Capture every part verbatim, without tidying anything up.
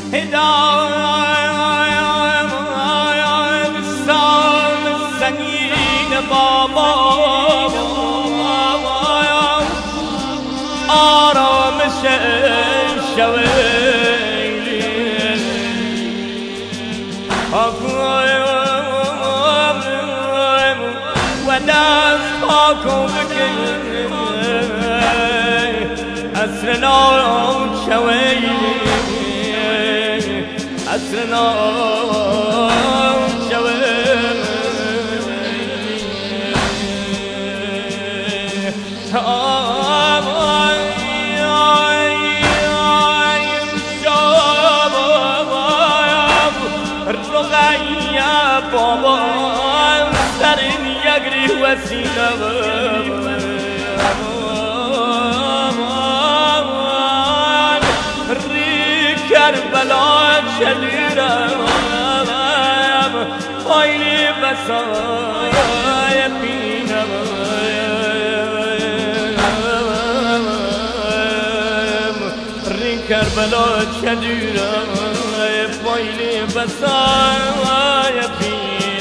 هدایم سام سنگین بابا آرامش شویلی و دست پاکم بکن عصرنا شویلی عصرنا شویلی رقیه بابا سر یگری وسیله ری کربلا چلیرم آیلی بسای پینم ری کربلا چلیرم آیلی بسای پینم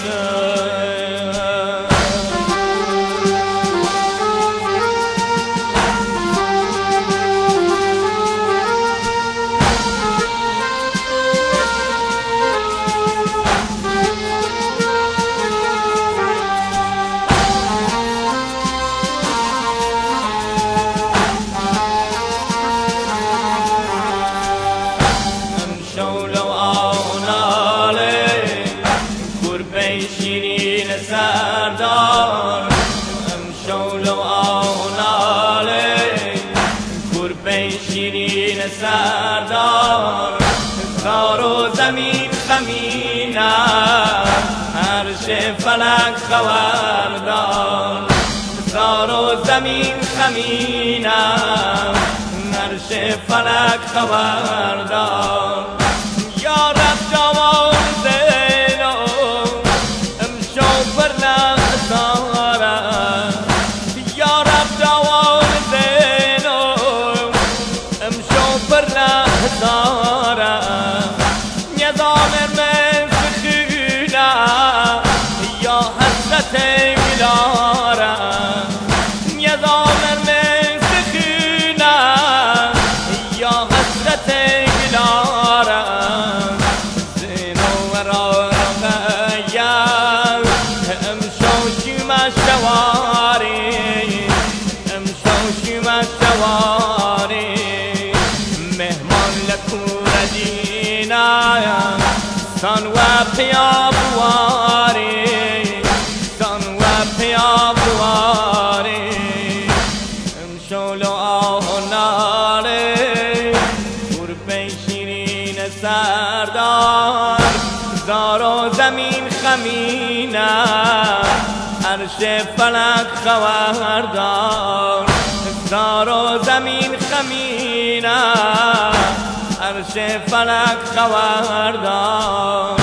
شیرین سردار امشول و آناله گربه شیرین سردار زار و زمین خمینم عرش فلک خبردار زار و زمین خمینم عرش فلک خبردار یا رب جوان نظام من سخونه یا حسرت میلارم نظام من سخونه یا حسرت میلارم زینو ورا رقیم امشو شیما شواری امشو شیما شواری مهمان لکور دینایم سان و پیابواری سان و پیابواری امشول و آهناره گربه شیرین سردار زار و زمین خمینم عرش فلک خبردار زار و زمین خمینم عرش فلک خبردار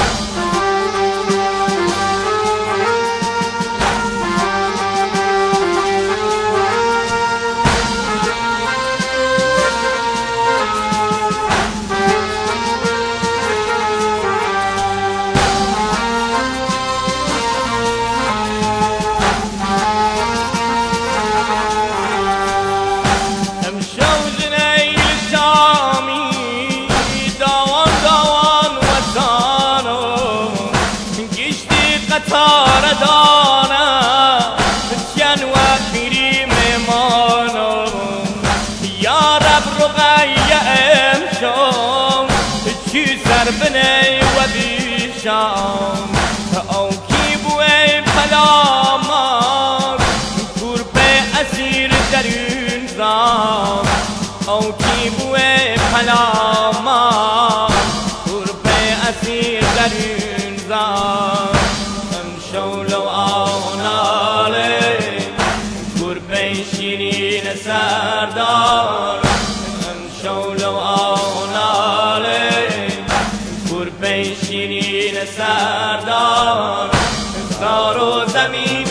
قطار دانم جن و پیری میمانم یا رب رقیه امشام چی سر بنی و بیشام او کی بوی پلامار گربه اسیر درون زام او کی بوی پلامار گربه اسیر درون زام شول و آناله گربه شیرین سردار شول و آناله گربه شیرین سردار زار و زمین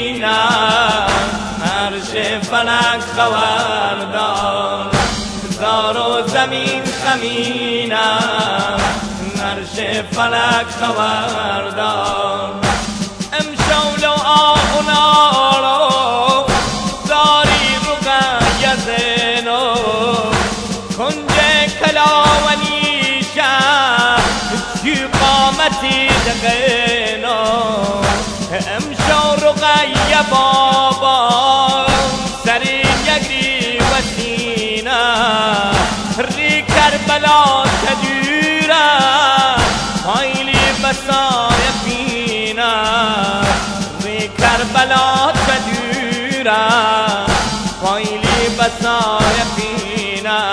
خمینم عرش فلک خبردار زار و زمین خمینم، عرش فلک خبردار. امشول و آهنارو زاری رقیه زینو، کنج کلاونیشه چی قامتی دقینو. امشو رقیه بابا سری یگری و سینه، ری کربلا تدوره هایلی بسای پینه. ری کربلا تدوره هایلی بسای پینه.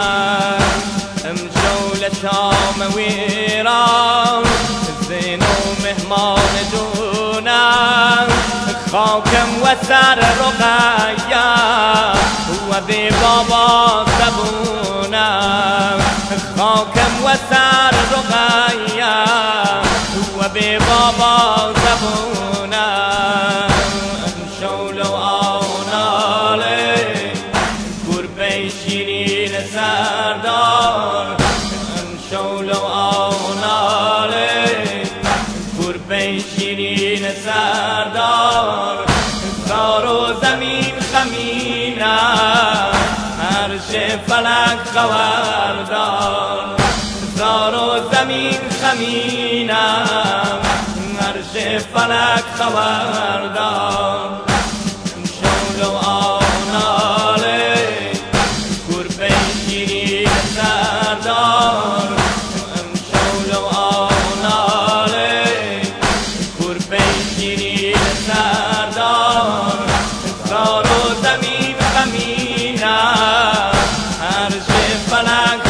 امشو لشام ویران زین و مهمان دونم، خاکم و سر رقیه و بی بابا زبونم. خاکم و سر رقیه و بی بابا زبونم. امشول و آناله گربه شیرین سردار. امشول و آناله گربه شیرین سردار. زار و زمین خمینم، عرش فلک خبردار. زار و زمین خمینم، عرش فلک خبردار. امشول و آناله گربه شیرین سردار. امشول و آناله گربه شیرین سردار. زار و زمین خمینم، عرش فلک